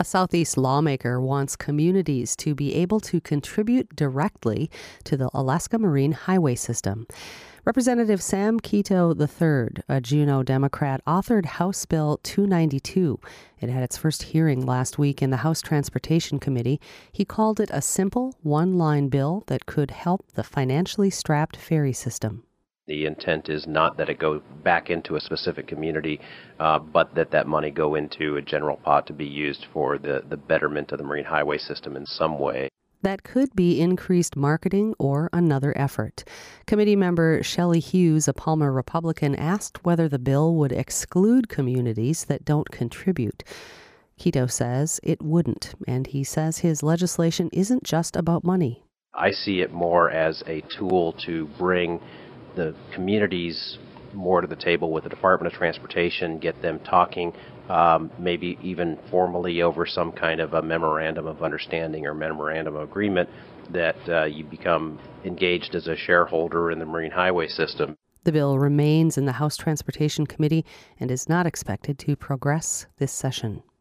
A Southeast lawmaker wants communities to be able to contribute directly to the Alaska Marine Highway System. Representative Sam Kito III, a Juneau Democrat, authored House Bill 292. It had its first hearing last week in the House Transportation Committee. He called it a simple, one-line bill that could help the financially strapped ferry system. The intent is not that it go back into a specific community, but that money go into a general pot to be used for the betterment of the marine highway system in some way. That could be increased marketing or another effort. Committee member Shelley Hughes, a Palmer Republican, asked whether the bill would exclude communities that don't contribute. Kito says it wouldn't, and he says his legislation isn't just about money. I see it more as a tool to bring the communities more to the table with the Department of Transportation, get them talking, maybe even formally over some kind of a memorandum of understanding or memorandum of agreement that you become engaged as a shareholder in the marine highway system. The bill remains in the House Transportation Committee and is not expected to progress this session.